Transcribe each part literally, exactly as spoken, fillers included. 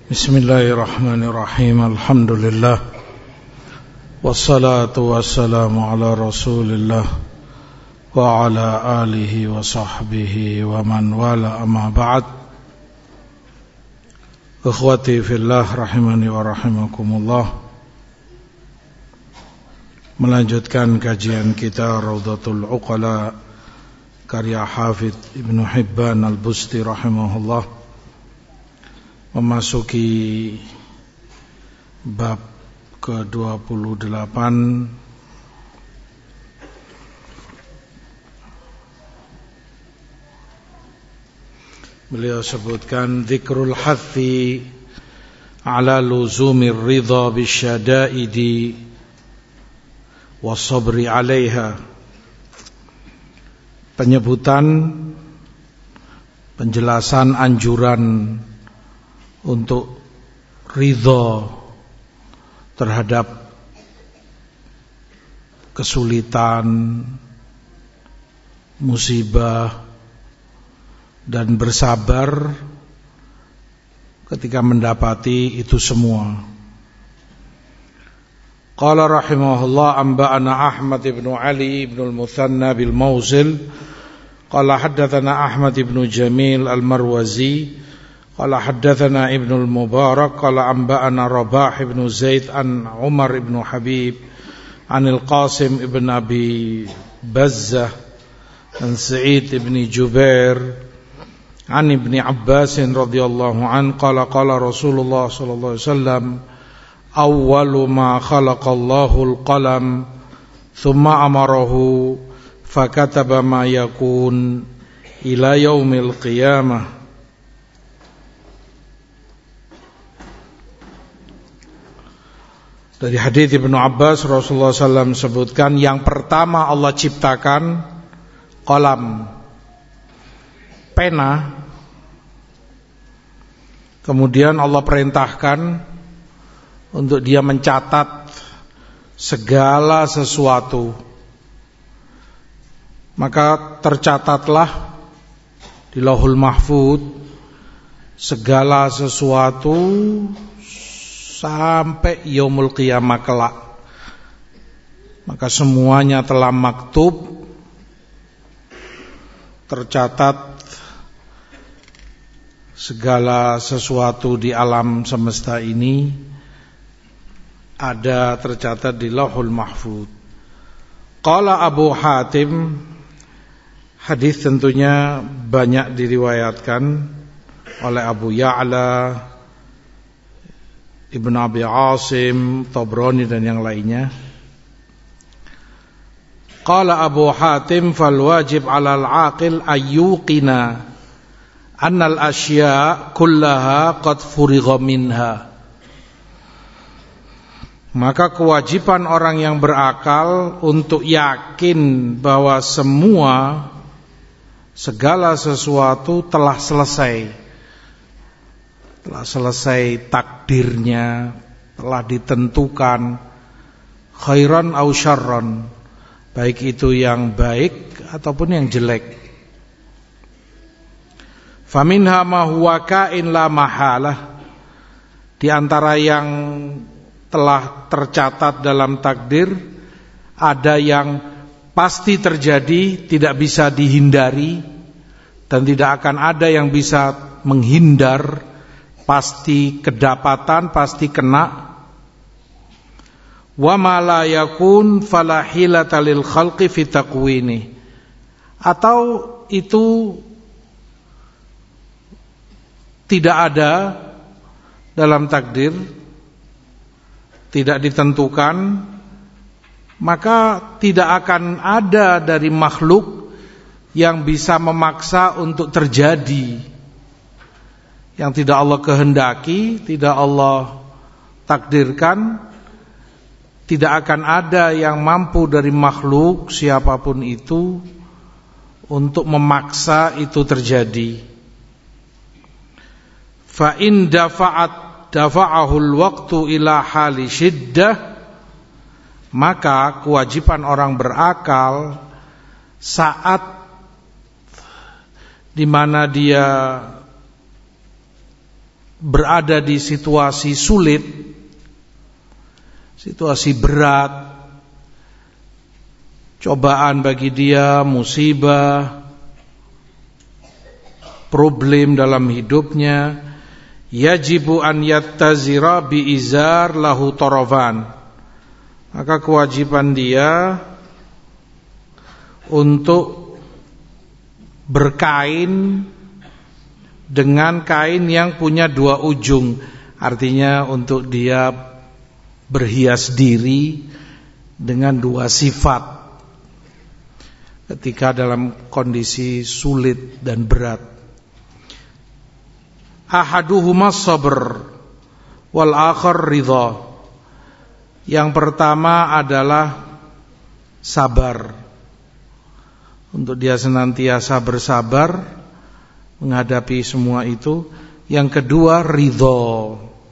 Bismillahirrahmanirrahim. Alhamdulillah. Wassalatu wassalamu ala Rasulillah wa ala alihi wa sahbihi wa man wala, amma ba'd. Ikhwati fillah rahimani wa rahimakumullah. Melanjutkan kajian kita Rawdatul Uqala karya Hafidz Ibnu Hibban Al-Busti rahimahullah, memasuki bab ke dua puluh delapan. Beliau sebutkan dzikrul hathi ala luzumir ridha bisyada'idi wasabri 'alaiha. Penyebutan, penjelasan, anjuran untuk ridha terhadap kesulitan, musibah, dan bersabar ketika mendapati itu semua. Qala rahimahullah, anba'ana Ahmad ibn Ali ibn al-Muthanna bil Mawzil qala haddatsana Ahmad ibn Jamil al-Marwazi qala haddatsana Ibnu al-Mubarak qala anba'ana Rabah ibn Zaid an Umar ibn Habib an al-Qasim ibn Abi Bazzah an Sa'id ibn Jubair an Ibn Abbas radhiyallahu an qala qala Rasulullah sallallahu alaihi wasallam awwalu ma khalaqallahu al-qalam thumma amarahu fakataba ma yakun ila yaumil qiyamah. Dari hadits Ibnu Abbas, Rasulullah sallallahu alaihi wasallam sebutkan, yang pertama Allah ciptakan qalam, pena. Kemudian Allah perintahkan untuk dia mencatat segala sesuatu. Maka tercatatlah di Lauhul Mahfuz segala sesuatu sampai yaumul qiyamah kelak. Maka semuanya telah maktub, tercatat segala sesuatu di alam semesta ini ada tercatat di Lauhul Mahfuz. Qala Abu Hatim, hadis tentunya banyak diriwayatkan oleh Abu Ya'la, Ibn Abi Asim, Tabrani dan yang lainnya. Qala Abu Hatim, fal wajib 'alal 'aqil ayyuqina annal asya' kullaha qad furigha minha. Maka kewajiban orang yang berakal untuk yakin bahwa semua segala sesuatu telah selesai. Telah selesai takdirnya, telah ditentukan, khairan au syarran, baik itu yang baik ataupun yang jelek. Faminha ma huwa kain la mahalah, di antara yang telah tercatat dalam takdir ada yang pasti terjadi, tidak bisa dihindari, dan tidak akan ada yang bisa menghindar, pasti kedapatan, pasti kena. Wa ma la yakun fala hilata lil khalqi fi taqwini, atau itu tidak ada dalam takdir, tidak ditentukan, maka tidak akan ada dari makhluk yang bisa memaksa untuk terjadi. Yang tidak Allah kehendaki, tidak Allah takdirkan, tidak akan ada yang mampu dari makhluk siapapun itu untuk memaksa itu terjadi. Fa in dafa'at dafa'ahul waqtu ila hali syiddah, maka kewajiban orang berakal saat di mana dia berada di situasi sulit, situasi berat, cobaan bagi dia, musibah, problem dalam hidupnya, yajibu an yattazira bi izar lahu tarafan, maka kewajiban dia untuk berkain dengan kain yang punya dua ujung, artinya untuk dia berhias diri dengan dua sifat ketika dalam kondisi sulit dan berat. Ahaduhuma sabr wal akhar ridha. Yang pertama adalah sabar, untuk dia senantiasa bersabar menghadapi semua itu. Yang kedua ridha,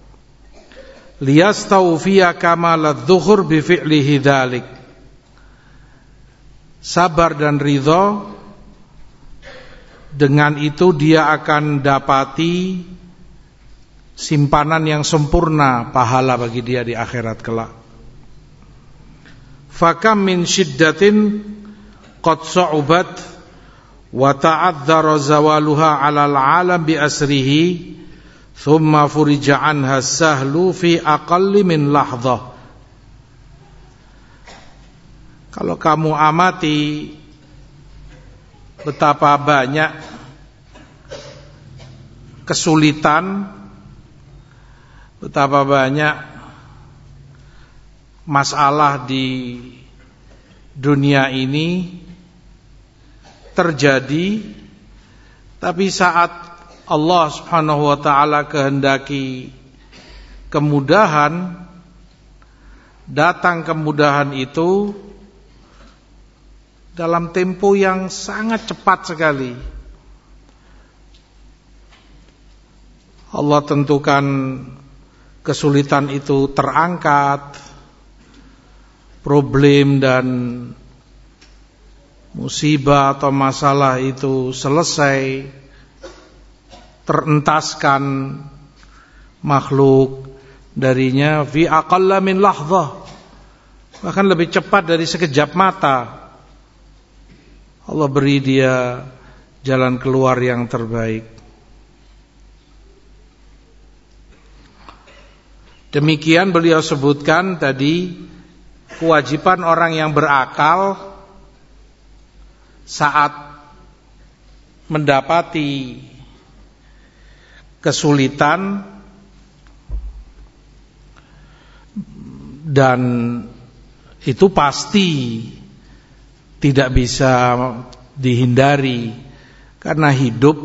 liyastawfiya kamalad dhuhur bi fi'lihi dzalik. Sabar dan ridha, dengan itu dia akan dapati simpanan yang sempurna pahala bagi dia di akhirat kelak. Fakam min syiddatin qad sa'ubat wa ta'adzara zawaluha 'alal 'alam bi asrihi thumma furija anha sahlu fi aqalli min lahdhah. Kalau kamu amati betapa banyak kesulitan, betapa banyak masalah di dunia ini terjadi, tapi saat Allah Subhanahu wa taala kehendaki kemudahan, datang kemudahan itu dalam tempo yang sangat cepat sekali. Allah tentukan kesulitan itu terangkat, problem dan musibah atau masalah itu selesai, terentaskan makhluk darinya fi aqalla min lahdhah, bahkan lebih cepat dari sekejap mata. Allah beri dia jalan keluar yang terbaik. Demikian beliau sebutkan tadi kewajiban orang yang berakal saat mendapati kesulitan dan itu pasti tidak bisa dihindari, karena hidup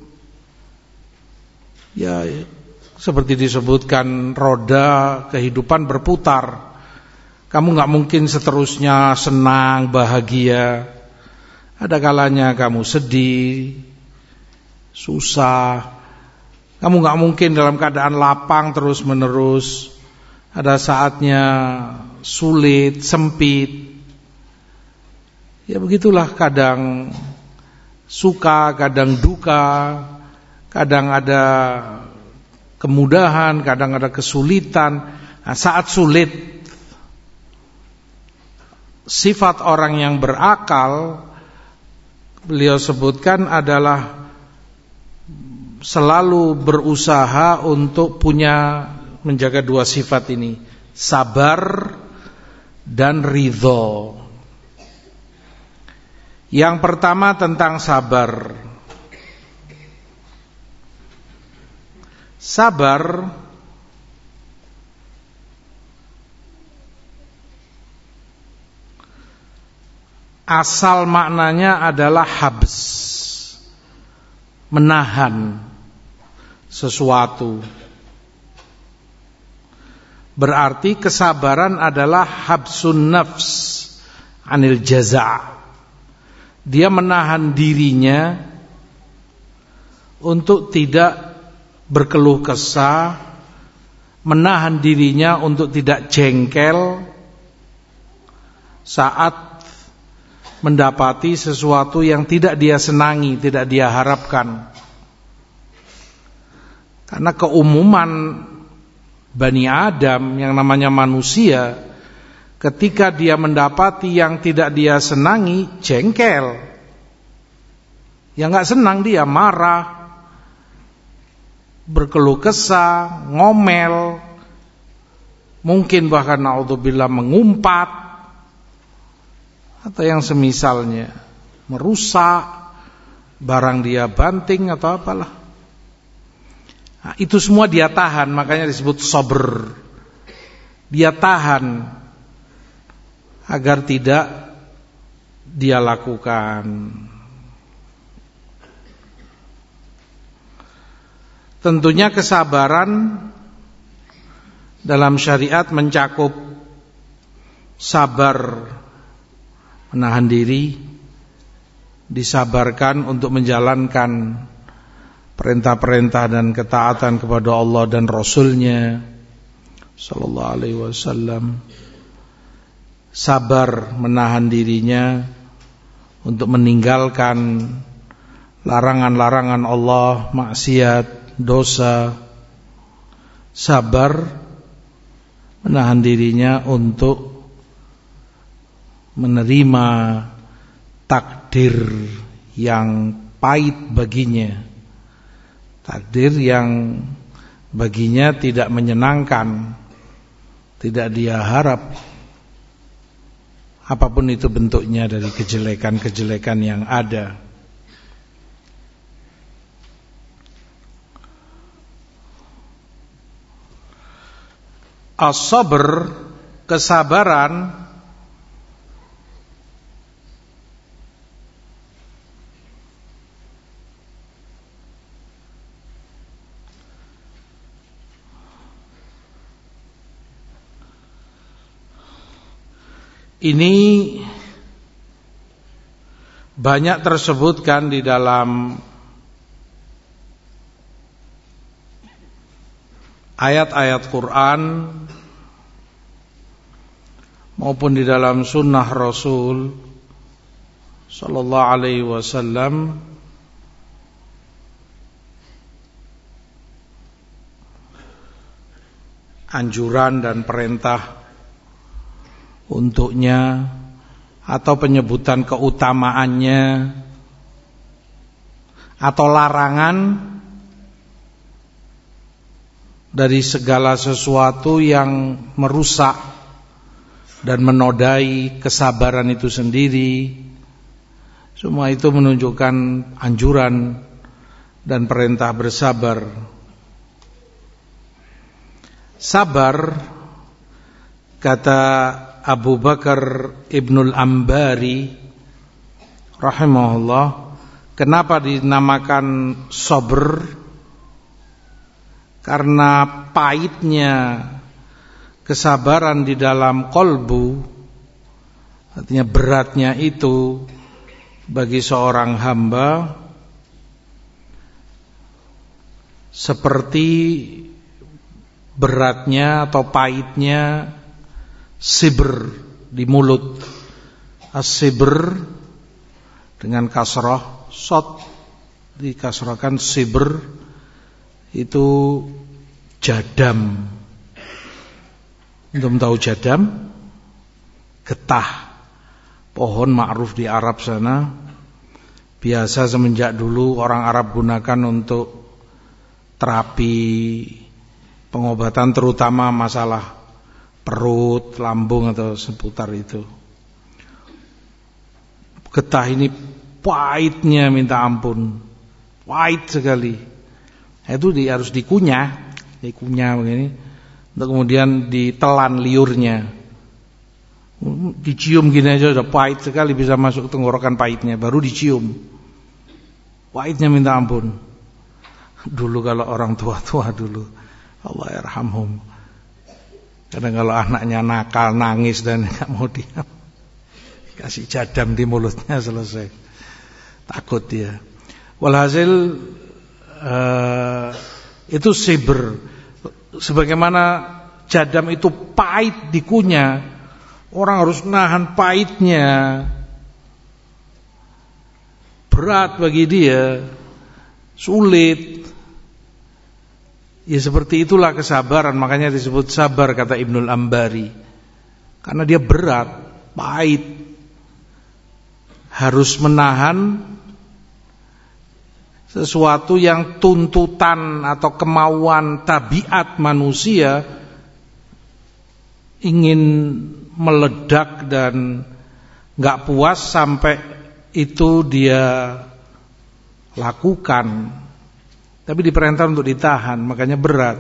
ya seperti disebutkan roda kehidupan berputar. Kamu gak mungkin seterusnya senang, bahagia. Ada kalanya kamu sedih, susah. Kamu gak mungkin dalam keadaan lapang terus menerus. Ada saatnya sulit, sempit. Ya begitulah, kadang suka, kadang duka, kadang ada kemudahan, kadang ada kesulitan. Nah, saat sulit, sifat orang yang berakal beliau sebutkan adalah selalu berusaha untuk punya, menjaga dua sifat ini, sabar dan ridho. Yang pertama tentang sabar. Sabar asal maknanya adalah habs, menahan sesuatu. Berarti kesabaran adalah habsun nafs anil jaza'. Dia menahan dirinya untuk tidak berkeluh kesah, menahan dirinya untuk tidak jengkel saat mendapati sesuatu yang tidak dia senangi, tidak dia harapkan. Karena keumuman Bani Adam yang namanya manusia, ketika dia mendapati yang tidak dia senangi, jengkel. Yang gak senang dia marah, berkeluh kesah, ngomel, mungkin bahkan naudzubillah mengumpat, atau yang semisalnya, merusak barang dia banting atau apalah. Nah, itu semua dia tahan, makanya disebut sabr. Dia tahan agar tidak dia lakukan. Tentunya kesabaran dalam syariat mencakup sabar menahan diri, disabarkan untuk menjalankan perintah-perintah dan ketaatan kepada Allah dan Rasul-Nya sallallahu alaihi wasallam. Sabar menahan dirinya untuk meninggalkan larangan-larangan Allah, maksiat, dosa. Sabar menahan dirinya untuk menerima takdir yang pahit baginya, takdir yang baginya tidak menyenangkan, tidak dia harap, apapun itu bentuknya dari kejelekan-kejelekan yang ada. As-sabr, kesabaran, ini banyak tersebutkan di dalam ayat-ayat Quran maupun di dalam sunnah Rasul sallallahu alaihi wasallam. Anjuran dan perintah untuknya atau penyebutan keutamaannya atau larangan dari segala sesuatu yang merusak dan menodai kesabaran itu sendiri. Semua itu menunjukkan anjuran dan perintah bersabar. Sabar, kata Abu Bakar Ibnul Ambari rahimahullah, kenapa dinamakan sabr? Karena pahitnya kesabaran di dalam kolbu, artinya beratnya itu bagi seorang hamba seperti beratnya atau pahitnya sibr di mulut. As-sibr dengan kasrah, shad dikasrahkan, sibr itu jadam. Antum tahu jadam? Getah, pohon ma'ruf di Arab sana. Biasa semenjak dulu orang Arab gunakan untuk terapi pengobatan, terutama masalah perut, lambung atau seputar itu. Getah ini pahitnya minta ampun, pahit sekali. Itu di, harus dikunyah, dikunyah begini, untuk kemudian ditelan liurnya, dicium gini aja udah pahit sekali, bisa masuk tenggorokan pahitnya, baru dicium, pahitnya minta ampun. Dulu kalau orang tua-tua dulu, Allah yarhamhum, kadang kalau anaknya nakal, nangis dan gak mau diam, kasih jadam di mulutnya, selesai, takut dia. Walhasil uh, itu sibr. Sebagaimana jadam itu pahit dikunyah, orang harus nahan pahitnya, berat bagi dia, sulit. Ya seperti itulah kesabaran, makanya disebut sabar kata Ibnul Ambari. Karena dia berat, pahit. Harus menahan sesuatu yang tuntutan atau kemauan tabiat manusia ingin meledak dan gak puas sampai itu dia lakukan. Tapi diperintah untuk ditahan, makanya berat.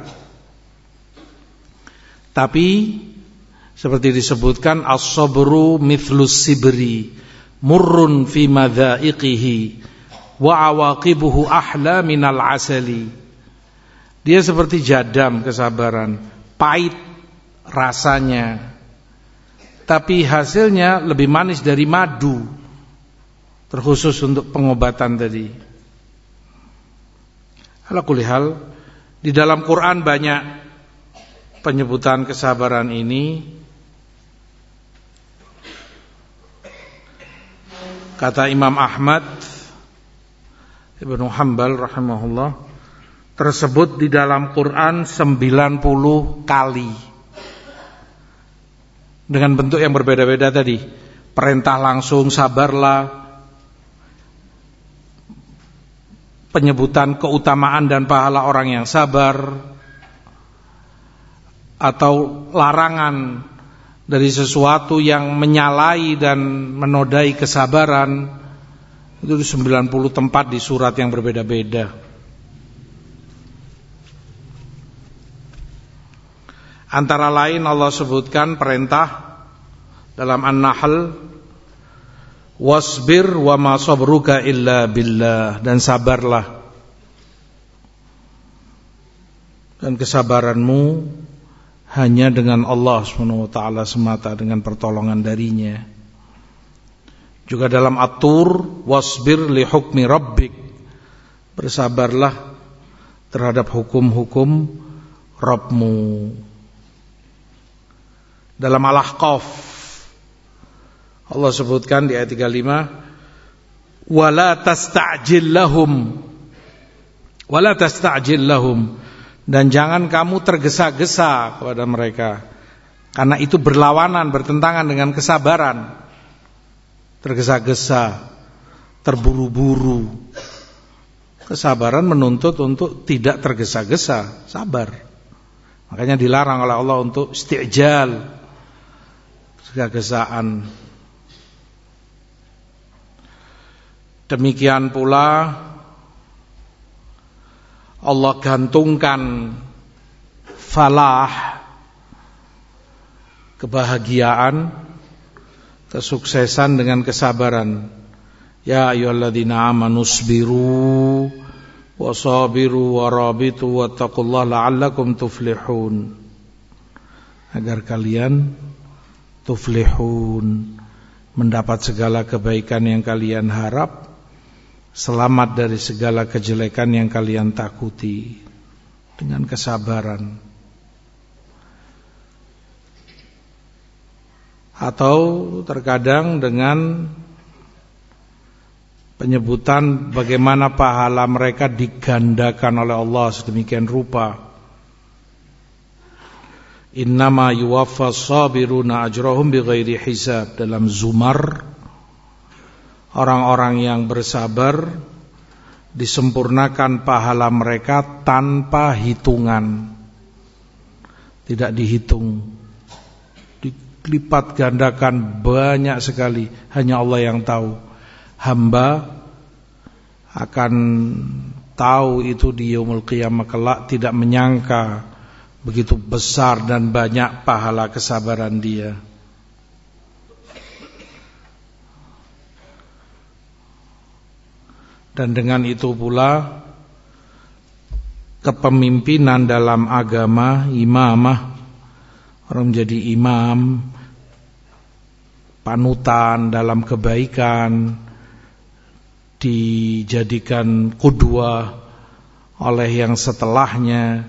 Tapi seperti disebutkan, as-sabru mithlus sibri murrun fi madza'iqihi wa awaqibuhu ahla minal asali. Dia seperti jadam, kesabaran, pahit rasanya, tapi hasilnya lebih manis dari madu, terkhusus untuk pengobatan tadi. Ala kulli hal, di dalam Quran banyak penyebutan kesabaran ini. Kata Imam Ahmad Ibnu Hanbal rahimahullah, tersebut di dalam Quran sembilan puluh kali dengan bentuk yang berbeda-beda tadi. Perintah langsung sabarlah, penyebutan keutamaan dan pahala orang yang sabar, atau larangan dari sesuatu yang menyalahi dan menodai kesabaran. Itu di sembilan puluh tempat di surat yang berbeda-beda. Antara lain Allah sebutkan perintah dalam An-Nahl, wasbir wa ma sabruka illa billah, dan sabarlah, dan kesabaranmu hanya dengan Allah subhanahu wa taala semata, dengan pertolongan darinya. Juga dalam At-Tur, wasbir li hukmi rabbik, bersabarlah terhadap hukum-hukum Rabbmu. Dalam Al-Ahqaf Allah sebutkan di ayat tiga puluh lima, wala tasta'jil lahum wala tasta'jil lahum, dan jangan kamu tergesa-gesa kepada mereka, karena itu berlawanan, bertentangan dengan kesabaran. Tergesa-gesa, terburu-buru. Kesabaran menuntut untuk tidak tergesa-gesa, sabar. Makanya dilarang oleh Allah untuk isti'jal, kegesaan. Demikian pula Allah gantungkan falah, kebahagiaan, kesuksesan dengan kesabaran. Ya ayyuhalladzina amanu sabiru wasabiru warabitu wattaqullaha la'allakum tuflihun, agar kalian tuflihun, mendapat segala kebaikan yang kalian harap, selamat dari segala kejelekan yang kalian takuti, dengan kesabaran. Atau terkadang dengan penyebutan bagaimana pahala mereka digandakan oleh Allah sedemikian rupa. Innama yuwaffas sabiruna ajrahum bighairi hisab. Dalam Zumar, orang-orang yang bersabar disempurnakan pahala mereka tanpa hitungan, tidak dihitung, dilipat gandakan banyak sekali. Hanya Allah yang tahu. Hamba akan tahu itu di yaumul qiyamah kelak, tidak menyangka begitu besar dan banyak pahala kesabaran dia. Dan dengan itu pula kepemimpinan dalam agama, imamah, orang menjadi imam, panutan dalam kebaikan, dijadikan qudwah oleh yang setelahnya,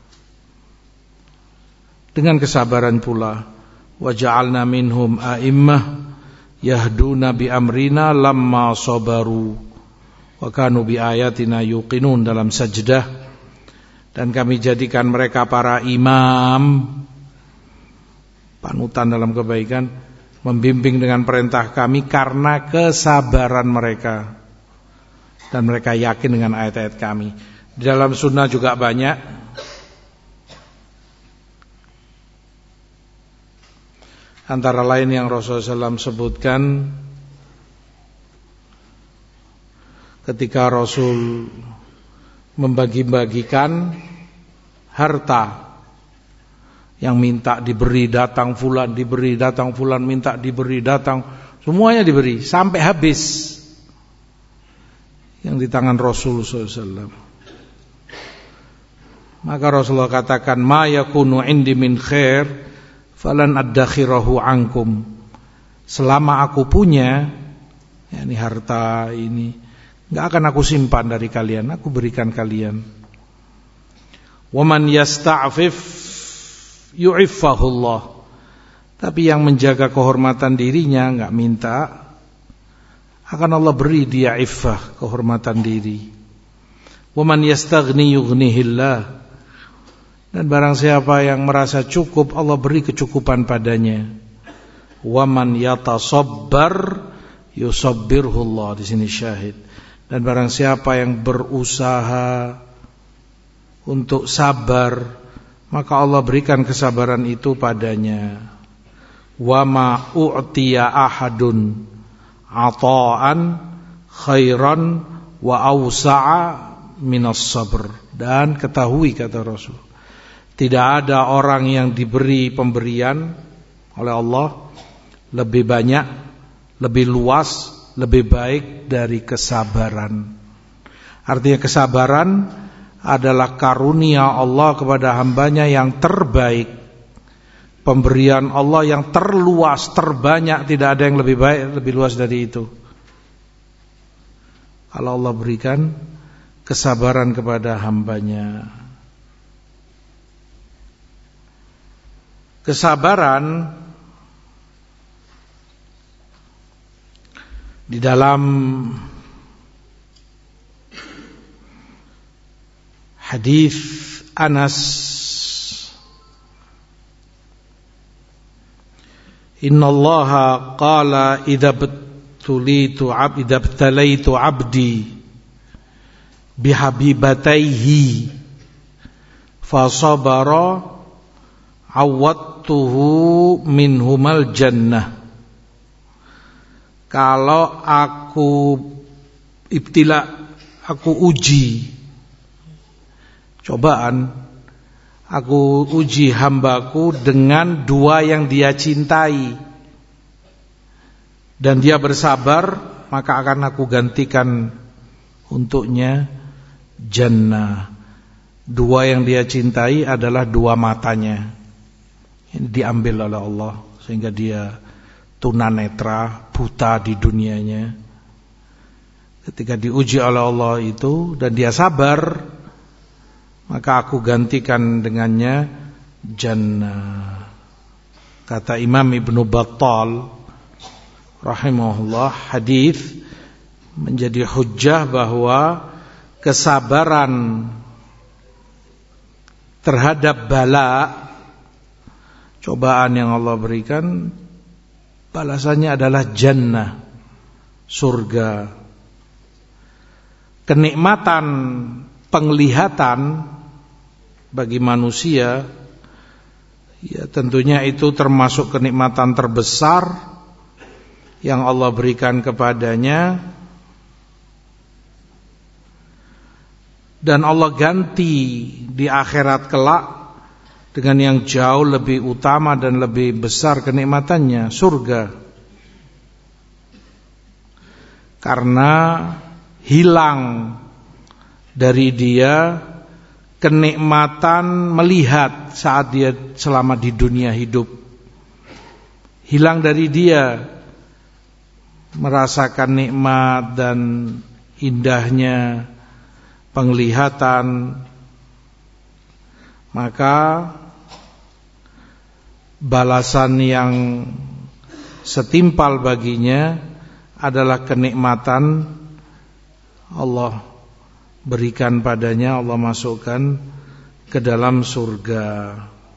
dengan kesabaran pula. Wa ja'alna minhum a'immah yahduna bi amrina lamma sabaru wa kanu bi ayatina yuqinun, dalam Sajdah. dan kami jadikan mereka para imam, panutan dalam kebaikan, membimbing dengan perintah kami karena kesabaran mereka, dan mereka yakin dengan ayat-ayat kami. Di dalam sunnah juga banyak antara lain yang Rasulullah shallallahu alaihi wasallam sebutkan ketika Rasul membagi-bagikan harta, yang minta diberi, datang fulan diberi, datang fulan minta diberi, datang, semuanya diberi sampai habis yang di tangan Rasul shallallahu alaihi wasallam. Maka Rasulullah katakan, ma yakunu indi min khair falan addakhirahu ankum. Selama aku punya, yakni harta ini, enggak akan aku simpan dari kalian, aku berikan kalian. Waman yasta'fif yu'iffahullah. Tapi yang menjaga kehormatan dirinya, enggak minta, akan Allah beri dia iffah, kehormatan diri. Waman yastaghni yughnihillah. Dan barang siapa yang merasa cukup, Allah beri kecukupan padanya. Waman yatasabbar yusabbirhullah. Di sini syahid. Dan barang siapa yang berusaha untuk sabar, maka Allah berikan kesabaran itu padanya. Wa ma u'tiya ahadun ata'an khairan wa awsa'a minas sabr. Dan ketahui, kata Rasul, tidak ada orang yang diberi pemberian oleh Allah lebih banyak, lebih luas, lebih baik dari kesabaran. Artinya kesabaran adalah karunia Allah kepada hambanya yang terbaik, pemberian Allah yang terluas, terbanyak, tidak ada yang lebih baik, lebih luas dari itu. Kalau Allah berikan kesabaran kepada hambanya. Kesabaran di dalam hadis Anas, innallaha qala idza btulitu abdi idza btalaitu abdi bihabibataihi fasabara awwadtuhu minhumal jannah. Kalau aku ibtila, aku uji, cobaan, aku uji hambaku dengan dua yang dia cintai, dan dia bersabar, maka akan aku gantikan untuknya jannah. Dua yang dia cintai adalah dua matanya. Ini diambil oleh Allah sehingga dia tunanetra, buta di dunianya. Ketika diuji oleh Allah itu dan dia sabar, maka aku gantikan dengannya jannah. Kata Imam Ibnu Battal rahimahullah, hadis menjadi hujjah bahwa kesabaran terhadap bala, cobaan yang Allah berikan, balasannya adalah jannah, surga. Kenikmatan penglihatan bagi manusia, ya tentunya itu termasuk kenikmatan terbesar yang Allah berikan kepadanya, dan Allah ganti di akhirat kelak dengan yang jauh lebih utama dan lebih besar kenikmatannya, surga. Karena hilang dari dia kenikmatan melihat saat dia selama di dunia hidup. Hilang dari dia merasakan nikmat dan indahnya penglihatan, maka balasan yang setimpal baginya adalah kenikmatan Allah berikan padanya, Allah masukkan ke dalam surga.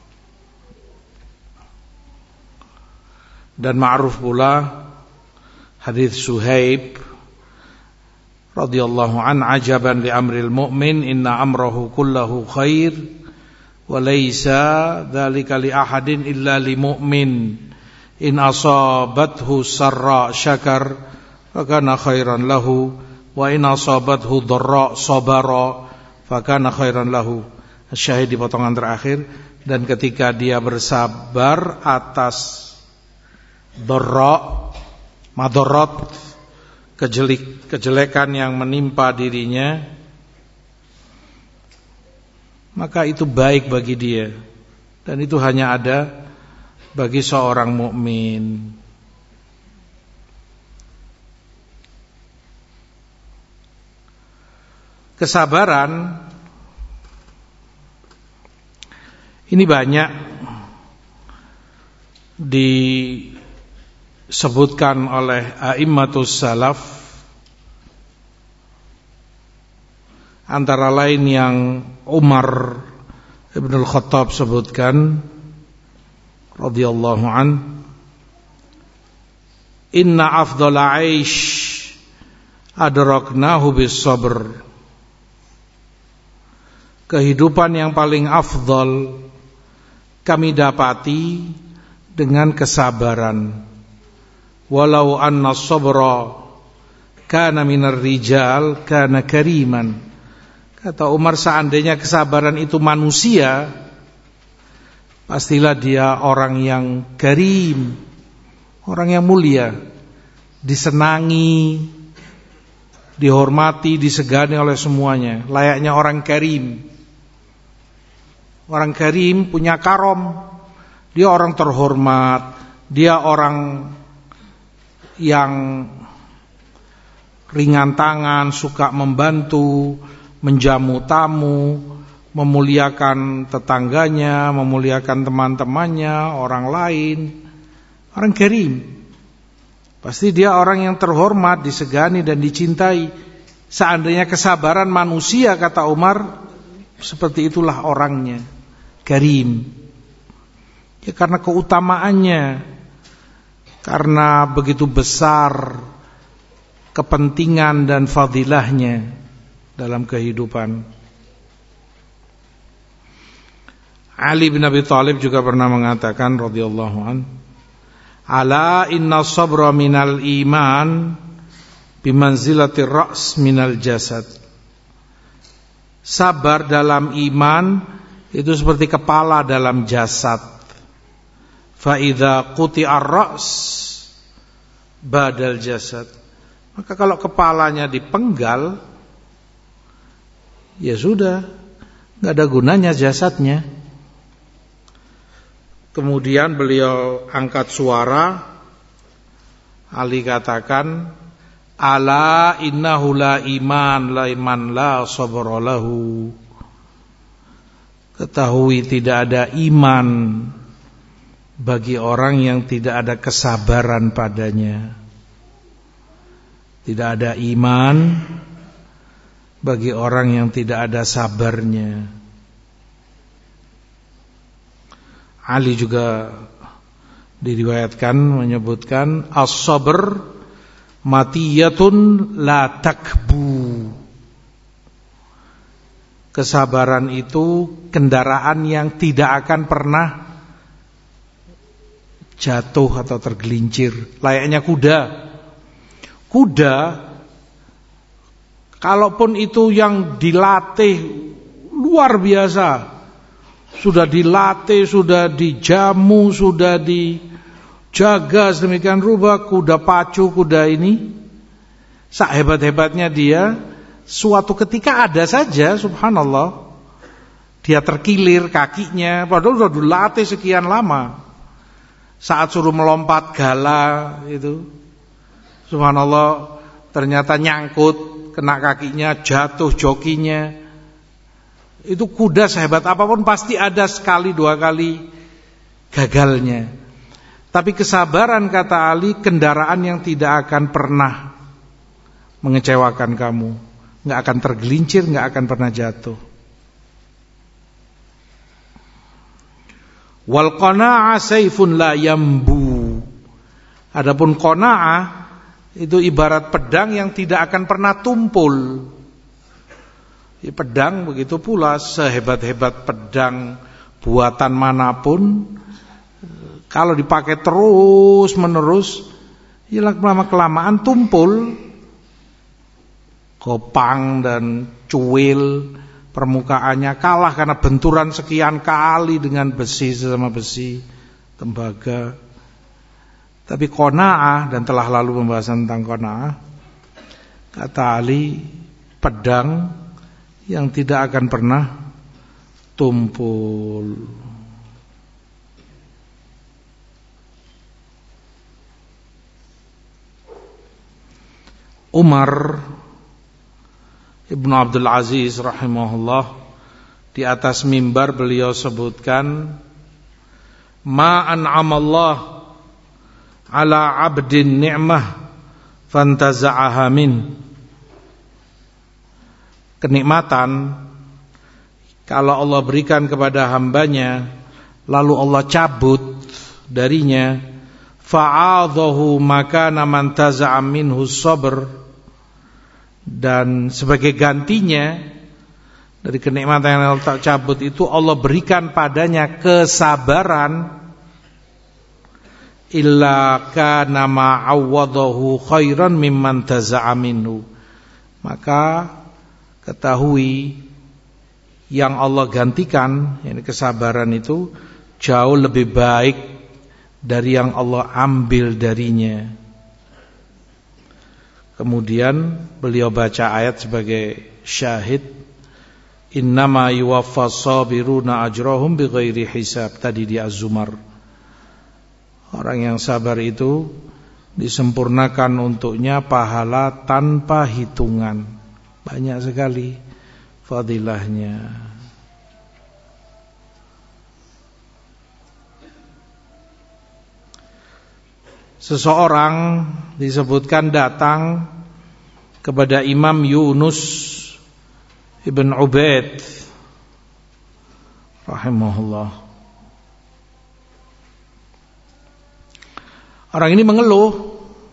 Dan ma'ruf pula hadis Suhaib radhiyallahu an, ajaban li amril mu'min inna amrahu kullahu khair wa laysa dzalika li ahadin illa li mu'min in asabathu sarra syakar fa kana khairan lahu wa in asabathu dharra sabara fa kana khairan lahu. Syahid di potongan terakhir, dan ketika dia bersabar atas dharra madarat, kejelik, kejelekan yang menimpa dirinya, maka itu baik bagi dia, dan itu hanya ada bagi seorang mukmin. Kesabaran ini banyak disebutkan oleh a'immatus salaf, antara lain yang Umar Ibnul Khattab sebutkan radhiyallahu an, inna afdhala aish adraknahu bis sabr. Kehidupan yang paling afdal kami dapati dengan kesabaran. Walau anna sabra kana minar rijal kana kariman. Kata Umar, seandainya kesabaran itu manusia, pastilah dia orang yang karim, orang yang mulia, disenangi, dihormati, disegani oleh semuanya, layaknya orang karim. Orang karim punya karom, dia orang terhormat, dia orang yang ringan tangan, suka membantu, menjamu tamu, memuliakan tetangganya, memuliakan teman-temannya, orang lain. Orang karim, pasti dia orang yang terhormat, disegani dan dicintai. Seandainya kesabaran manusia, kata Umar, seperti itulah orangnya, karim. Ya, karena keutamaannya, karena begitu besar kepentingan dan fadilahnya dalam kehidupan. Ali bin Abi Thalib juga pernah mengatakan radhiyallahu an, ala inna sabra minal iman bimanzilati ra's minal jasad. Sabar dalam iman itu seperti kepala dalam jasad. Fa idza quti'ar ra's badal jasad. Maka kalau kepalanya dipenggal, ya sudah, enggak ada gunanya jasadnya. Kemudian beliau angkat suara, Ali katakan, ala innahu la iman la iman la sabra lahu. Ketahui tidak ada iman bagi orang yang tidak ada kesabaran padanya. Tidak ada iman bagi orang yang tidak ada sabarnya. Ali juga diriwayatkan menyebutkan as-sabr matiyatun la takbu. Kesabaran itu kendaraan yang tidak akan pernah jatuh atau tergelincir, layaknya kuda. Kuda, kalaupun itu yang dilatih luar biasa, sudah dilatih, sudah dijamu, sudah dijaga sedemikian rupa, kuda pacu, kuda ini, sehebat-hebatnya dia, suatu ketika ada saja, subhanallah, dia terkilir kakinya, padahal sudah dilatih sekian lama. Saat suruh melompat gala itu, subhanallah, ternyata nyangkut, kena kakinya, jatuh jokinya. Itu kuda sehebat apapun pasti ada sekali dua kali gagalnya. Tapi kesabaran, kata Ali, kendaraan yang tidak akan pernah mengecewakan kamu, nggak akan tergelincir, nggak akan pernah jatuh. Wal qana'ah sayfun la yambu. Adapun qana'ah itu ibarat pedang yang tidak akan pernah tumpul. Pedang begitu pula, sehebat-hebat pedang buatan manapun, kalau dipakai terus menerus, ya lama-kelamaan tumpul. Kopang dan cuil permukaannya kalah karena benturan sekian kali dengan besi sama besi, tembaga. Tapi qanaah, dan telah lalu pembahasan tentang qanaah, kata Ali, pedang yang tidak akan pernah tumpul. Umar Ibnu Abdul Aziz rahimahullah, di atas mimbar beliau sebutkan, ma an'amallah ala abdin ni'mah fantaza'aha min. Kenikmatan kalau Allah berikan kepada hambanya lalu Allah cabut darinya, fa'adhahu makana man taza'a minhu sabr, dan sebagai gantinya dari kenikmatan yang Allah tak cabut itu, Allah berikan padanya kesabaran, illa kana ma'awadahu khairan mimman taza'a minhu. Maka ketahui yang Allah gantikan, yakni kesabaran itu jauh lebih baik dari yang Allah ambil darinya. Kemudian beliau baca ayat sebagai syahid, innama yuwaffas sabiruna ajrahum bighairi hisab, tadi di Az-Zumar. Orang yang sabar itu disempurnakan untuknya pahala tanpa hitungan. Banyak sekali fadilahnya. Seseorang disebutkan datang kepada Imam Yunus ibn Ubaid rahimahullah. Orang ini mengeluh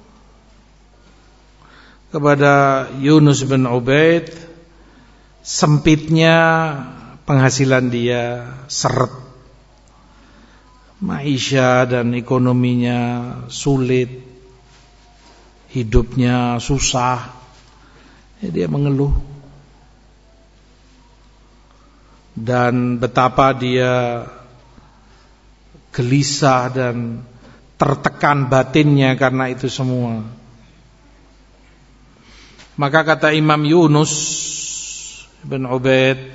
kepada Yunus bin Ubaid, sempitnya penghasilan dia, seret maisha dan ekonominya sulit, hidupnya susah. Ya, dia mengeluh dan betapa dia gelisah dan tertekan batinnya karena itu semua. Maka kata Imam Yunus bin Ubaid,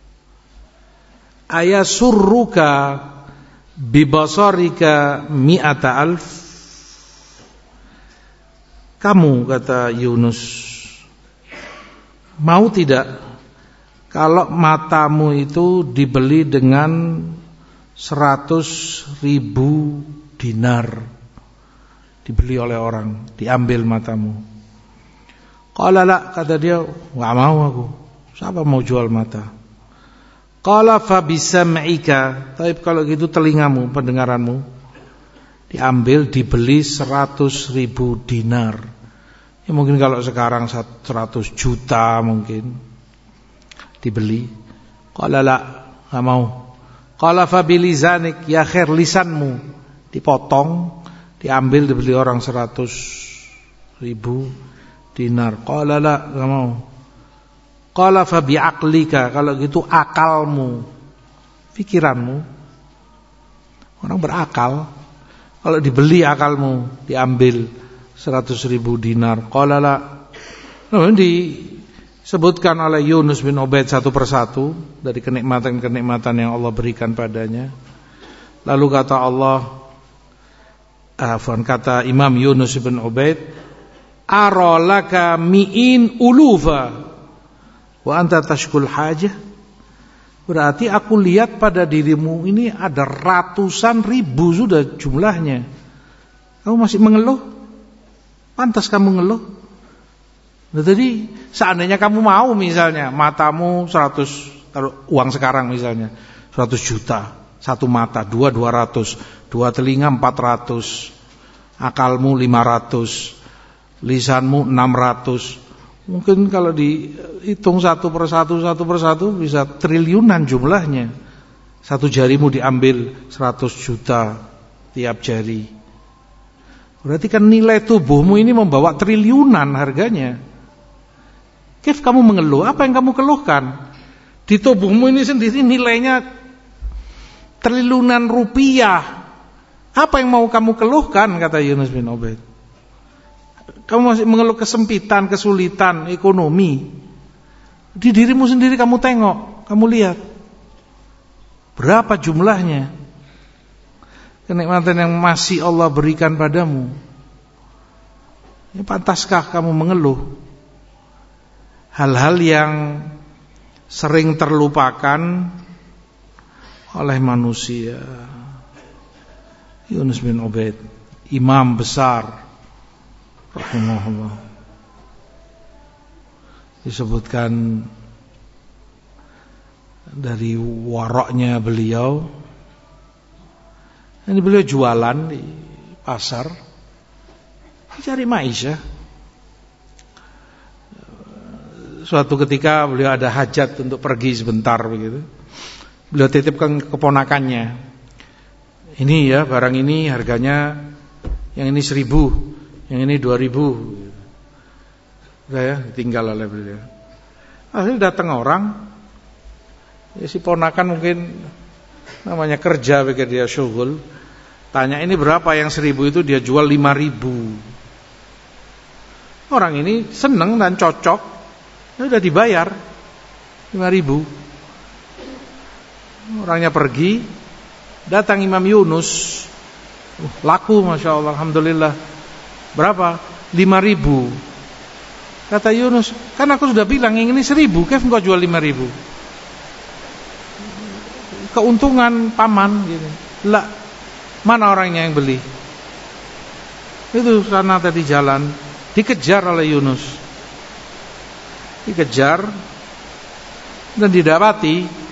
ayasurruka bibasarika mi'ata alf. Kamu, kata Yunus, mau tidak kalau matamu itu dibeli dengan seratus ribu dinar, dibeli oleh orang, diambil matamu. Qala la, kata dia, enggak mau aku. Siapa mau jual mata? Qala fa bisam'ika, tapi kalau gitu telingamu, pendengaranmu diambil, dibeli seratus ribu dinar. Ya mungkin kalau sekarang seratus juta mungkin dibeli. Qala la, enggak mau. Qala fa bilizanik, ya khair, lisanmu dipotong, diambil, dibeli orang seratus ribu dinar. Qala la, enggak mau. Qala fa bi'aqlika, kalau gitu akalmu, pikiranmu. Orang berakal, kalau dibeli akalmu, diambil seratus ribu dinar. Qala la. Nah, disebutkan oleh Yunus bin Ubaid satu persatu dari kenikmatan-kenikmatan yang Allah berikan padanya. Lalu kata Allah, afwan, kata Imam Yunus bin Ubaid, aralaka mi'in ulufa wa anta tashkul hajah. Berarti aku lihat pada dirimu ini ada ratusan ribu sudah jumlahnya. Kamu masih mengeluh? Pantas kamu ngeluh. Nah, tadi seandainya kamu mau misalnya matamu seratus, taruh uang sekarang misalnya seratus juta, Satu mata, dua dua ratus, dua telinga empat ratus, akalmu lima ratus, lisanmu enam ratus. Mungkin kalau dihitung satu persatu satu persatu bisa triliunan jumlahnya. Satu jarimu diambil seratus juta tiap jari. Berarti kan nilai tubuhmu ini membawa triliunan harganya. Kif kamu mengeluh? Apa yang kamu keluhkan? Di tubuhmu ini sendiri nilainya triliunan rupiah. Apa yang mau kamu keluhkan, kata Yunus bin Ubaid. Kamu masih mengeluh kesempitan, kesulitan, ekonomi. Di dirimu sendiri kamu tengok, kamu lihat berapa jumlahnya kenikmatan yang masih Allah berikan padamu. Ya, pantaskah kamu mengeluh hal-hal yang sering terlupakan oleh manusia? Yunus bin Ubaid, imam besar rahimahullah, disebutkan dari waraknya beliau. Ini beliau jualan di pasar, cari maisha. Suatu ketika beliau ada hajat untuk pergi sebentar begitu. Beliau titipkan keponakannya, ini ya barang ini harganya, yang ini seribu, yang ini dua ribu. Saya tinggal oleh beliau. Akhirnya datang orang, ya si ponakan mungkin namanya kerja, pikir dia syughul, tanya ini berapa, yang seribu itu dia jual lima ribu. Orang ini seneng dan cocok, ya udah dibayar lima ribu. Orangnya pergi, datang Imam Yunus, uh, laku masya Allah, alhamdulillah. Berapa? lima ribu. Kata Yunus, kan aku sudah bilang yang ini seribu, kef engkau jual lima ribu? Keuntungan paman gitu. Lah, mana orangnya yang beli? Itu sana tadi jalan, dikejar oleh Yunus, dikejar dan didapati.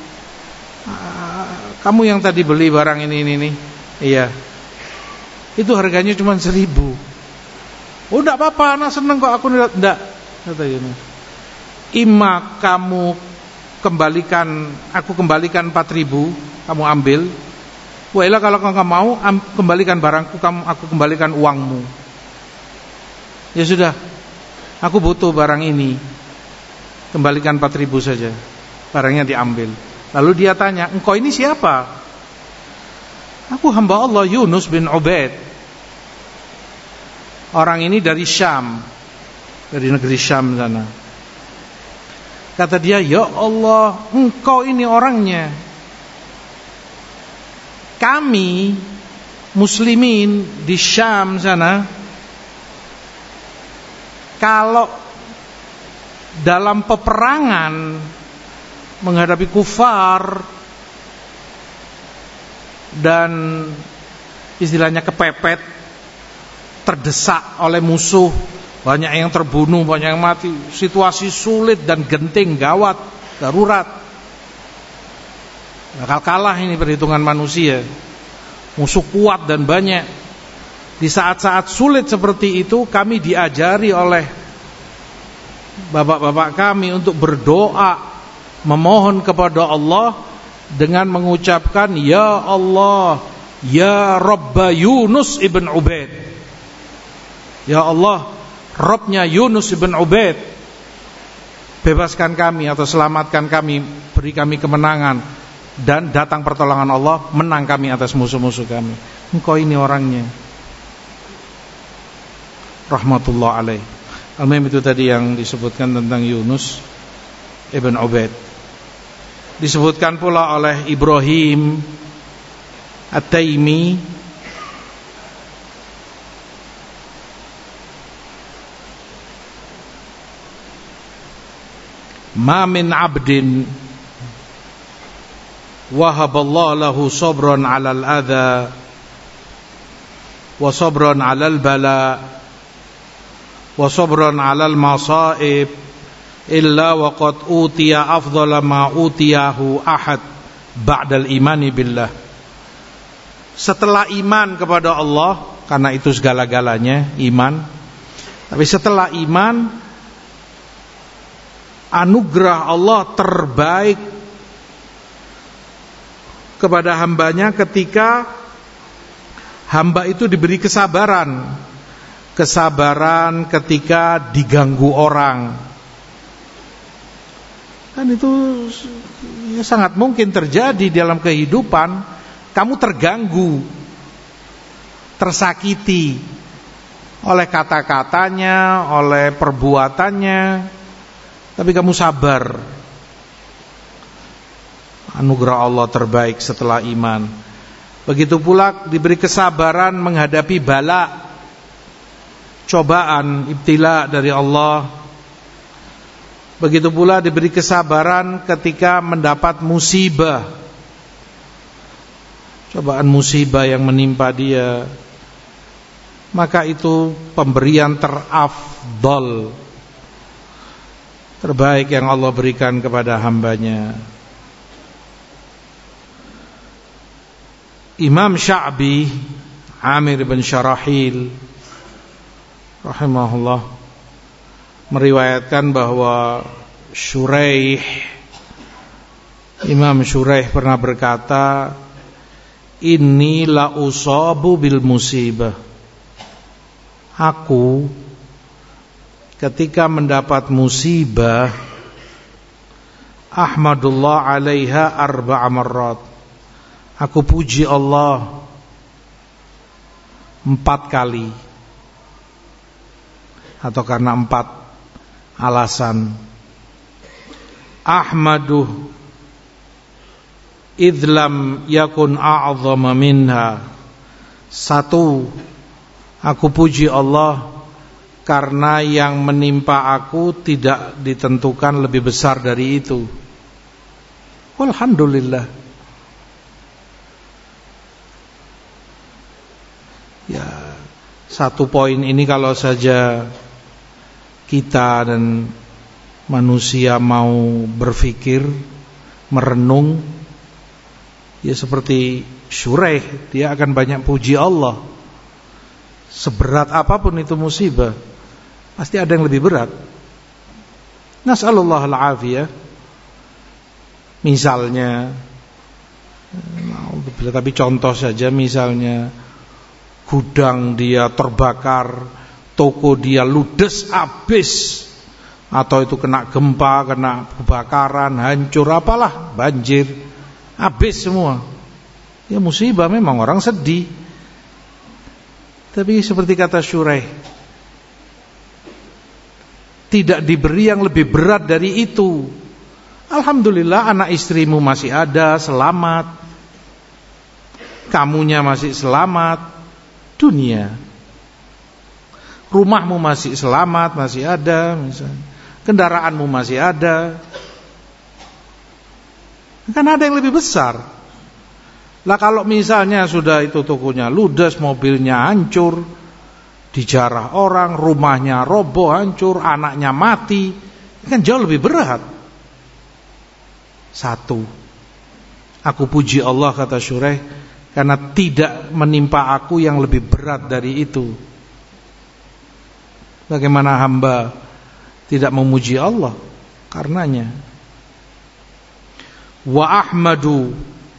Kamu yang tadi beli barang ini ini nih, iya, itu harganya cuma seribu. Oh, tidak apa-apa, anak seneng kok, aku tidak, kata Yunus. Ima kamu kembalikan, aku kembalikan empat ribu, kamu ambil. Wailah kalau kau nggak mau, am, kembalikan barangku, kamu, aku kembalikan uangmu. Ya sudah, aku butuh barang ini, kembalikan empat ribu saja. Barangnya diambil. Lalu dia tanya, engkau ini siapa? Aku hamba Allah Yunus bin Ubaid. Orang ini dari Syam, dari negeri Syam sana. Kata dia, ya Allah, engkau ini orangnya. Kami muslimin di Syam sana, kalau dalam peperangan menghadapi kufar dan istilahnya kepepet, terdesak oleh musuh, banyak yang terbunuh, banyak yang mati, situasi sulit dan genting, gawat, darurat, bakal kalah ini perhitungan manusia, musuh kuat dan banyak. Di saat-saat sulit seperti itu, kami diajari oleh bapak-bapak kami untuk berdoa, memohon kepada Allah dengan mengucapkan, ya Allah, ya Rabba Yunus ibn Ubaid, ya Allah, Rabbnya Yunus ibn Ubaid, bebaskan kami atau selamatkan kami, beri kami kemenangan, dan datang pertolongan Allah, menang kami atas musuh-musuh kami. Engkau ini orangnya, rahmatullah alaih. Al-Muhim itu tadi yang disebutkan tentang Yunus ibn Ubaid. Disebutkan pula oleh Ibrahim At-Taimi, ma min abdin wahaballahu lahu sabran 'alal adha wa sabran 'alal bala wa sabran 'alal masaib illa waqad utiya afdhala ma utiyahu ahad ba'dal imani billah. setelah iman kepada Allah, karena itu segala-galanya iman. Tapi setelah iman, anugerah Allah terbaik kepada hambanya ketika hamba itu diberi kesabaran. Kesabaran ketika diganggu orang. Kan itu ya sangat mungkin terjadi dalam kehidupan. Kamu terganggu, tersakiti oleh kata-katanya, oleh perbuatannya, tapi kamu sabar. Anugerah Allah terbaik setelah iman. Begitu pula diberi kesabaran menghadapi bala, cobaan, ibtila dari Allah. Begitu pula diberi kesabaran ketika mendapat musibah, cobaan musibah yang menimpa dia. Maka itu pemberian terafdol, terbaik yang Allah berikan kepada hambanya. Imam Sya'bi Amir bin Syarahil rahimahullah meriwayatkan bahwa Syuraih, Imam Syuraih pernah berkata, inni la usabu bil musibah. Aku ketika mendapat musibah, ahmadullah alaiha arba'a marrat. Aku puji Allah empat kali. Atau karena empat alasan. Ahmaduh idlam yakun a'zama minha. Satu, aku puji Allah karena yang menimpa aku tidak ditentukan lebih besar dari itu. Alhamdulillah. Ya, satu poin ini kalau saja kita dan manusia mau berpikir, merenung, ya seperti Syuraih, dia akan banyak puji Allah. Seberat apapun itu musibah, pasti ada yang lebih berat. Nas'alullah al-afiyah. Misalnya, tapi contoh saja, misalnya gudang dia terbakar, toko dia ludes habis, atau itu kena gempa, kena kebakaran, hancur, apalah, banjir, habis semua. Ya musibah, memang orang sedih. Tapi seperti kata Syuraih, tidak diberi yang lebih berat dari itu. Alhamdulillah anak istrimu masih ada, selamat. Kamunya masih selamat. Dunia, rumahmu masih selamat, masih ada, misalnya kendaraanmu masih ada. Kan ada yang lebih besar. Lah kalau misalnya sudah itu tokonya ludes, mobilnya hancur, dijarah orang, rumahnya roboh, hancur, anaknya mati, kan jauh lebih berat. Satu, aku puji Allah, kata Syuraih, karena tidak menimpa aku yang lebih berat dari itu. Bagaimana hamba tidak memuji Allah karenanya? Wa ahmadu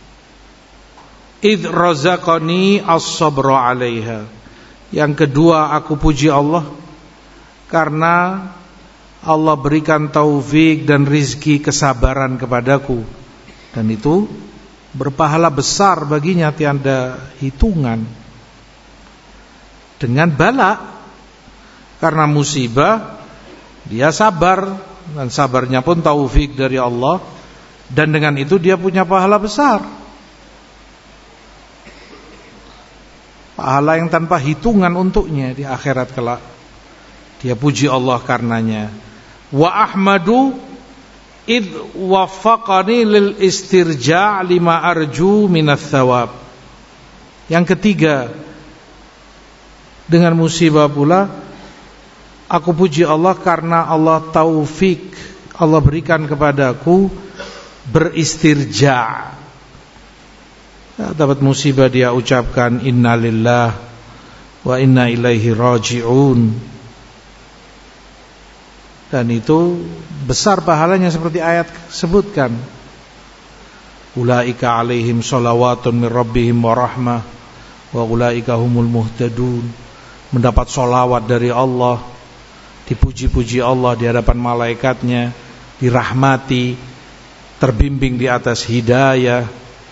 idh razaqani as-sabra 'alaiha. Yang kedua, aku puji Allah karena Allah berikan taufik dan rizki kesabaran kepadaku, dan itu berpahala besar baginya tiada hitungan. Dengan bala, karena musibah dia sabar, dan sabarnya pun taufik dari Allah, dan dengan itu dia punya pahala besar, pahala yang tanpa hitungan untuknya di akhirat kelak. Dia puji Allah karenanya. Wa ahmadu id waffaqani lil istirja' lima arju minats thawab. Yang ketiga, dengan musibah pula aku puji Allah karena Allah taufik, Allah berikan kepadaku beristirja'. dapat musibah dia ucapkan innalillah wa inna ilaihi raji'un, dan itu besar pahalanya seperti ayat sebutkan. Ulaika alaihim sholawatun min rabbihim wa rahmah wa ulaika humul muhtadun. Mendapat sholawat dari Allah, dipuji-puji Allah di hadapan malaikatnya, dirahmati, terbimbing di atas hidayah.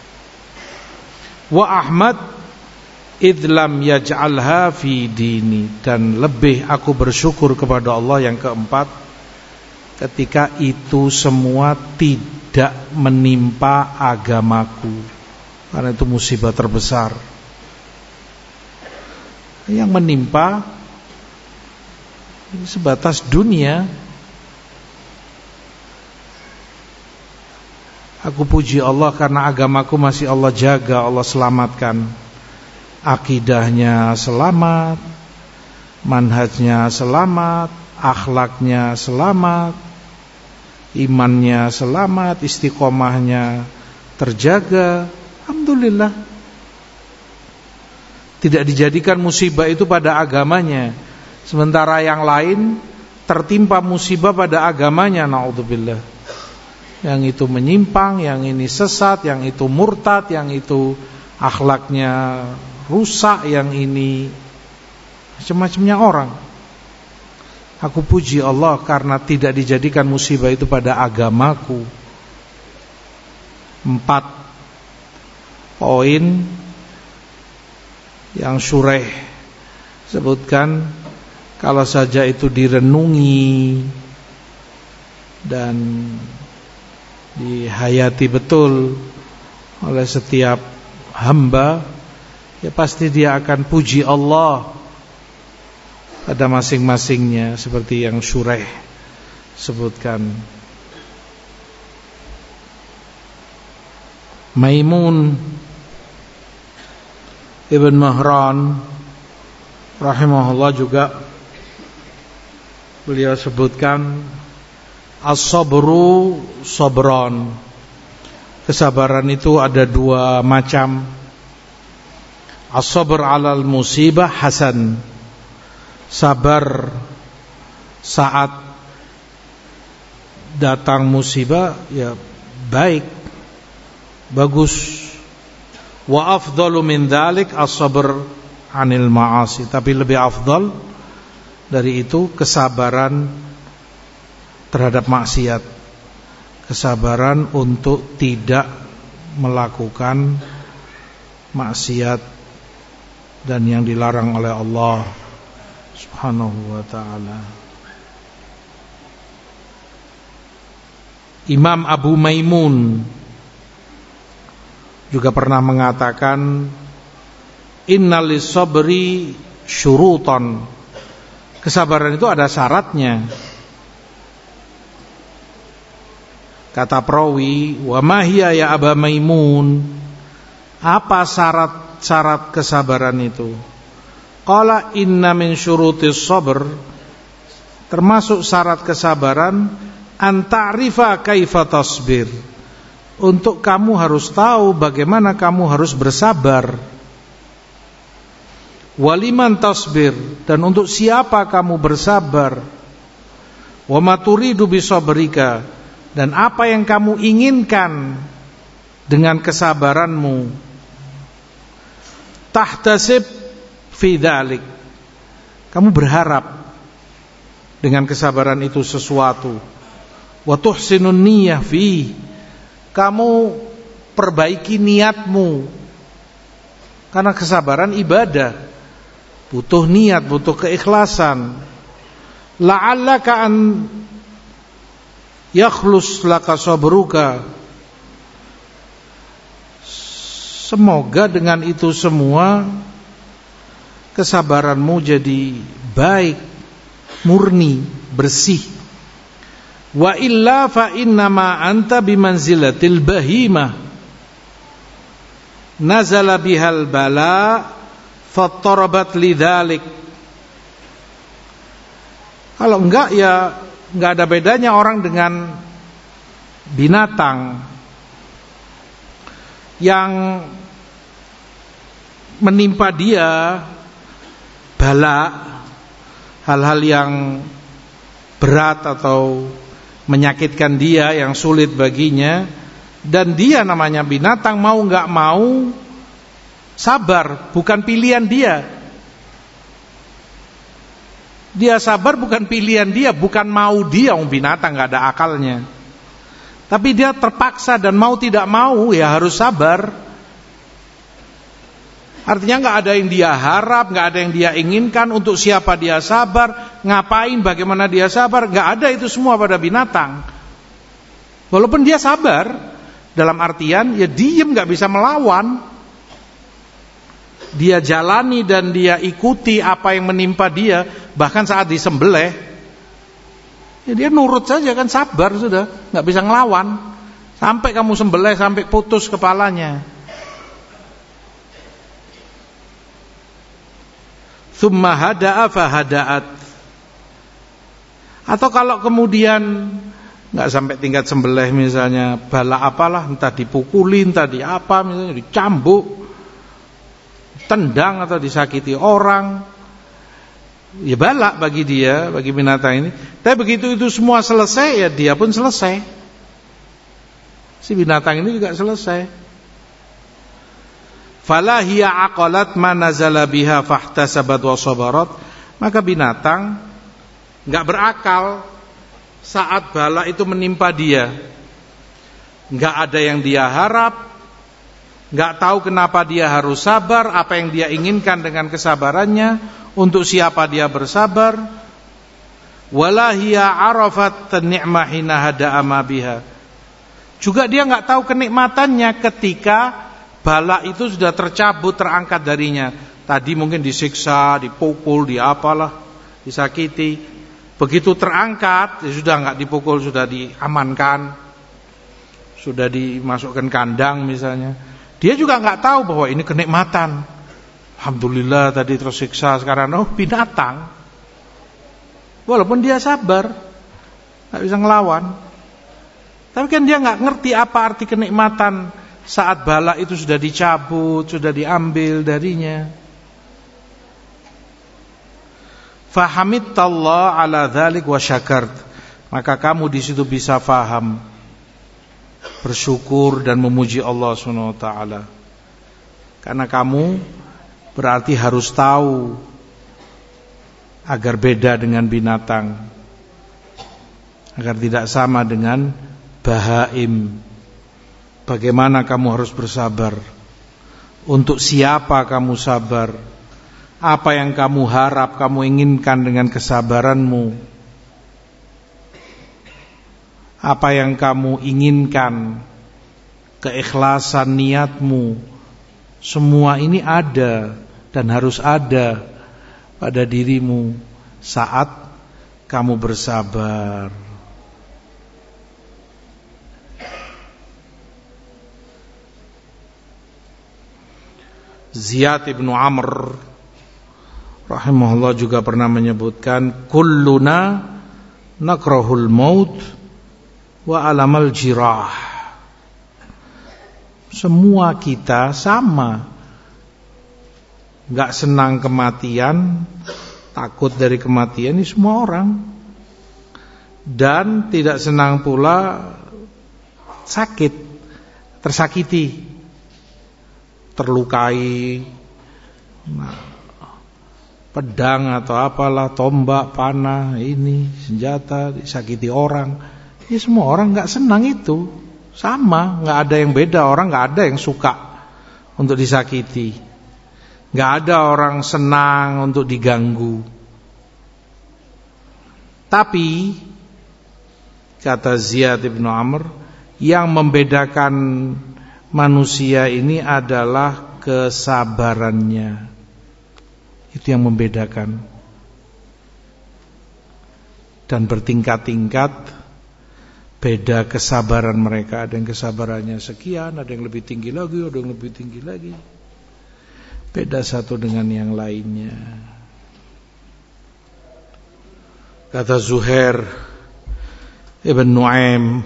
Wa Ahmad idlam yaj'alha fi dini, dan lebih aku bersyukur kepada Allah yang keempat, ketika itu semua tidak menimpa agamaku, karena itu musibah terbesar. Yang menimpa sebatas dunia. Aku puji Allah karena agamaku masih Allah jaga, Allah selamatkan. Akidahnya selamat, manhajnya selamat, akhlaknya selamat, imannya selamat, istiqomahnya terjaga. Alhamdulillah. Tidak dijadikan musibah itu pada agamanya, sementara yang lain tertimpa musibah pada agamanya. Na'udzubillah. Yang itu menyimpang, yang ini sesat, yang itu murtad, yang itu akhlaknya rusak, yang ini macam-macamnya orang. Aku puji Allah karena tidak dijadikan musibah itu pada agamaku. Empat poin yang Syuraih sebutkan, kalau saja itu direnungi dan dihayati betul oleh setiap hamba, ya pasti dia akan puji Allah pada masing-masingnya, seperti yang Syuraih sebutkan. Maimun Ibn Mahran rahimahullah juga beliau sebutkan as-sabru sabron. Kesabaran itu ada dua macam. As-sabr 'alal musibah hasan. Sabar saat datang musibah ya baik, bagus. Wa afdalu min dzalik as-sabr 'anil ma'asi. Tapi lebih afdal dari itu kesabaran terhadap maksiat, kesabaran untuk tidak melakukan maksiat dan yang dilarang oleh Allah Subhanahu wa ta'ala. Imam Abu Maimun juga pernah mengatakan, innal lis-sabri syurutan. Kesabaran itu ada syaratnya. Kata perawi, wa ma hiya ya Aba Maimun? Apa syarat-syarat kesabaran itu? Qala inna min syurutis sabr, termasuk syarat kesabaran, an ta'rifa kaifa tasbir. Untuk kamu harus tahu bagaimana kamu harus bersabar. Waliman tasbir, dan untuk siapa kamu bersabar. Wa ma turidu bisabrika, dan apa yang kamu inginkan dengan kesabaranmu. Tahtasib fi dzalik, kamu berharap dengan kesabaran itu sesuatu. Wa tuhsinun niyyah fi, kamu perbaiki niatmu, karena kesabaran ibadah, butuh niat, butuh keikhlasan. La'allaka an yakhlus laka sabruka, semoga dengan itu semua kesabaranmu jadi baik, murni, bersih. Wa illa fa innama anta bimanzilatil bahimah nazala bihal bala fattarabat lidzalik. Kalau enggak ya enggak ada bedanya orang dengan binatang yang menimpa dia bala, hal-hal yang berat atau menyakitkan dia, yang sulit baginya, dan dia namanya binatang, mau gak mau sabar, bukan pilihan dia. Dia sabar bukan pilihan dia, bukan mau dia, um binatang gak ada akalnya. Tapi dia terpaksa, dan mau tidak mau ya harus sabar. Artinya gak ada yang dia harap, gak ada yang dia inginkan. Untuk siapa dia sabar, ngapain, bagaimana dia sabar, gak ada itu semua pada binatang. Walaupun dia sabar, dalam artian ya diem, gak bisa melawan. Dia jalani dan dia ikuti apa yang menimpa dia. Bahkan saat disembelih, ya dia nurut saja, kan sabar sudah, gak bisa ngelawan. Sampai kamu sembelih, sampai putus kepalanya. Tsumma hada'a fahada'at. Atau kalau kemudian nggak sampai tingkat sembelih, misalnya bala apalah, entah dipukuli, entah di apa, misalnya dicambuk, tendang atau disakiti orang, ya bala bagi dia, bagi binatang ini. Tapi begitu itu semua selesai, ya dia pun selesai. Si binatang ini juga selesai. Fala hiya aqalat ma nazala biha fahtasabat wa sabarat. Maka binatang enggak berakal saat bala itu menimpa dia. Enggak ada yang dia harap, enggak tahu kenapa dia harus sabar, apa yang dia inginkan dengan kesabarannya, untuk siapa dia bersabar. Wala hiya arafat an-ni'mah hina hada'a ma biha. Juga dia enggak tahu kenikmatannya ketika bala itu sudah tercabut, terangkat darinya. Tadi mungkin disiksa, dipukul, diapalah, disakiti. Begitu terangkat, ya sudah enggak dipukul, sudah diamankan, sudah dimasukkan kandang misalnya. Dia juga enggak tahu bahwa ini kenikmatan. Alhamdulillah tadi tersiksa, sekarang oh binatang. Walaupun dia sabar, enggak bisa ngelawan. Tapi kan dia enggak ngerti apa arti kenikmatan saat bala itu sudah dicabut, sudah diambil darinya. Fahamidtallah ala dzalik wa syakart. Maka kamu di situ bisa faham, bersyukur dan memuji Allah Subhanahu wa taala. Karena kamu berarti harus tahu agar beda dengan binatang, agar tidak sama dengan bahaim. Bagaimana kamu harus bersabar, untuk siapa kamu sabar, apa yang kamu harap, kamu inginkan dengan kesabaranmu, apa yang kamu inginkan, keikhlasan niatmu, semua ini ada dan harus ada pada dirimu saat kamu bersabar. Ziyad ibnu Amr rahimahullah juga pernah menyebutkan, kulluna nakrahul maut wa alamal jirah. Semua kita sama, gak senang kematian, takut dari kematian, ini semua orang. Dan tidak senang pula sakit, tersakiti, terlukai, nah, pedang atau apalah, tombak, panah, ini senjata, disakiti orang. Ya semua orang nggak senang itu, sama, nggak ada yang beda. Orang nggak ada yang suka untuk disakiti, nggak ada orang senang untuk diganggu. Tapi kata Ziyad ibnu Amr, yang membedakan manusia ini adalah kesabarannya. Itu yang membedakan. Dan bertingkat-tingkat beda kesabaran mereka. Ada yang kesabarannya sekian, ada yang lebih tinggi lagi, ada yang lebih tinggi lagi. Beda satu dengan yang lainnya. Kata Zuhair Ibn Nu'aim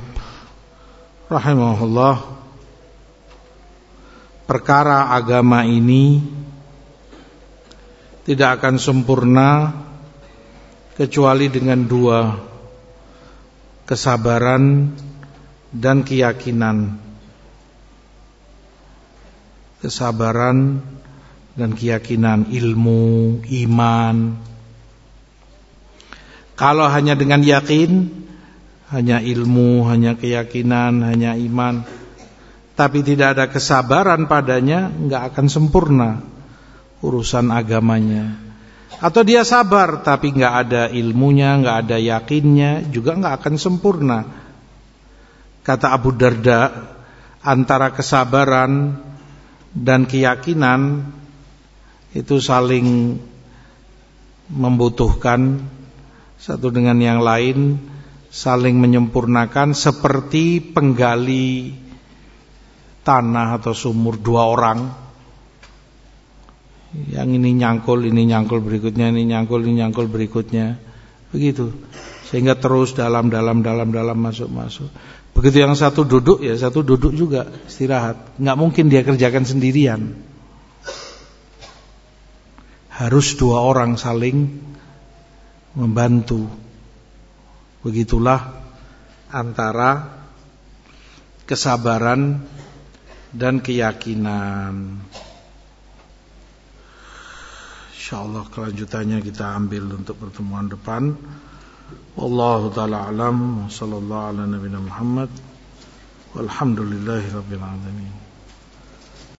rahimahullah, perkara agama ini tidak akan sempurna kecuali dengan dua, kesabaran dan keyakinan. Kesabaran dan keyakinan, ilmu, iman. Kalau hanya dengan yakin, hanya ilmu, hanya keyakinan, hanya iman, tapi tidak ada kesabaran padanya, enggak akan sempurna urusan agamanya. Atau dia sabar tapi enggak ada ilmunya, enggak ada yakinnya, juga enggak akan sempurna. Kata Abu Darda, antara kesabaran dan keyakinan itu saling membutuhkan satu dengan yang lain, saling menyempurnakan, seperti penggali tanah atau sumur dua orang. Yang ini nyangkul, ini nyangkul berikutnya, ini nyangkul, ini nyangkul berikutnya. Begitu. Sehingga terus dalam dalam dalam dalam masuk masuk. Begitu yang satu duduk, ya satu duduk juga istirahat. Enggak mungkin dia kerjakan sendirian. Harus dua orang saling membantu. Begitulah antara kesabaran dan keyakinan. Insyaallah kelanjutannya kita ambil untuk pertemuan depan. Wallahu ta'ala alam. Sallallahu ala nabiyina Muhammad. Walhamdulillahi rabbil alamin.